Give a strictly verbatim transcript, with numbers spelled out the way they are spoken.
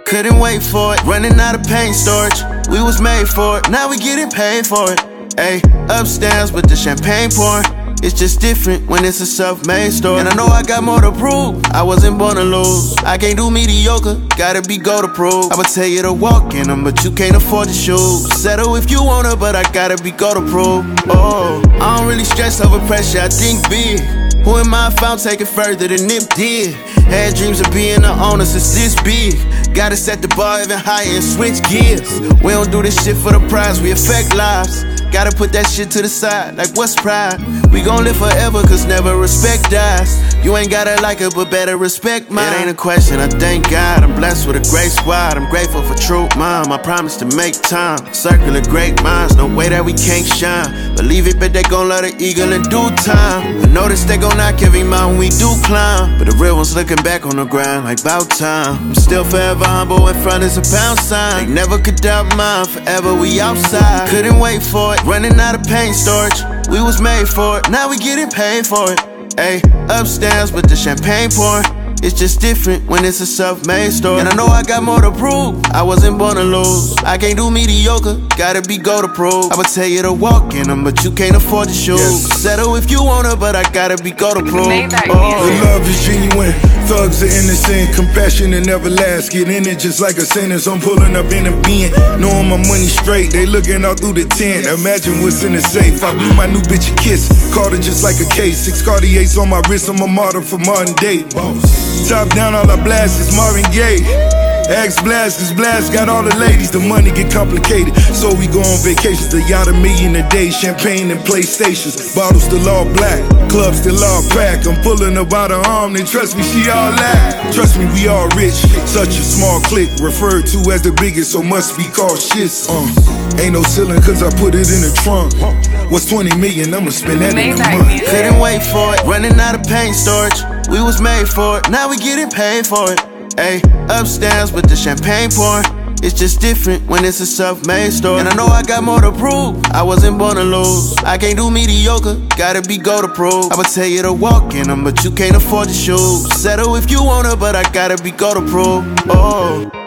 Couldn't wait for it, running out of paint storage. We was made for it, now we getting paid for it. Ayy, upstairs with the champagne pouring. It's just different when it's a self-made story. And I know I got more to prove, I wasn't born to lose. I can't do mediocre, gotta be go to prove. I would tell you to walk in them, but you can't afford the shoes. Settle if you wanna, but I gotta be go to prove. Oh, I don't really stress over pressure, I think big. Who am I if I don't take it further than Nip did? Had dreams of being the owner since this big. Gotta set the bar even higher and switch gears. We don't do this shit for the prize, we affect lives. Gotta put that shit to the side, like what's pride? We gon' live forever, cause never respect dies. You ain't gotta like it, but better respect mine. It ain't a question, I thank God. I'm blessed with a great squad. I'm grateful for true mom. I promise to make time. Circle of great minds, no way that we can't shine. Believe it, but they gon' love the eagle in due time. I notice they gon' knock every mountain we do climb, but the real ones looking back on the grind like bout time. I'm still forever humble in front is a pound sign. They never could doubt mine, forever we outside. Couldn't wait for it, running out of paint storage. We was made for it, now we getting paid for it. Ayy, upstairs with the champagne pouring. It's just different when it's a self-made story. And I know I got more to prove, I wasn't born to lose. I can't do mediocre, gotta be go to prove. I would tell you to walk in them, but you can't afford the shoes. Yes. Settle if you wanna, but I gotta be go to prove. Oh. The love is genuine, thugs are innocent. Compassion and never last, get in it just like a sentence. I'm pulling up in a bin, knowing my money straight. They looking out through the tent, imagine what's in the safe. I blew my new bitch a kiss, caught her just like a case. Six Cartiers on my wrist, I'm a martyr for modern day. Top down, all I blast is Marvin Gaye. Axe blast, cause blast got all the ladies. The money get complicated, so we go on vacations. The yacht a million a day, champagne and PlayStations. Bottles still all black, clubs still all packed. I'm pulling up out her arm, they trust me, she all that. Trust me, we all rich, such a small clique. Referred to as the biggest, so must be called shits. Uh, ain't no ceiling, cause I put it in the trunk. What's twenty million, I'ma spend that in a month. Couldn't wait for it, running out of paint storage. We was made for it, now we getting paid for it. Ayy, upstairs with the champagne pouring. It's just different when it's a self-made story. And I know I got more to prove, I wasn't born to lose. I can't do mediocre, gotta be go to prove. I would tell you to walk in them, but you can't afford the shoes. Settle if you wanna, but I gotta be go to prove. Oh.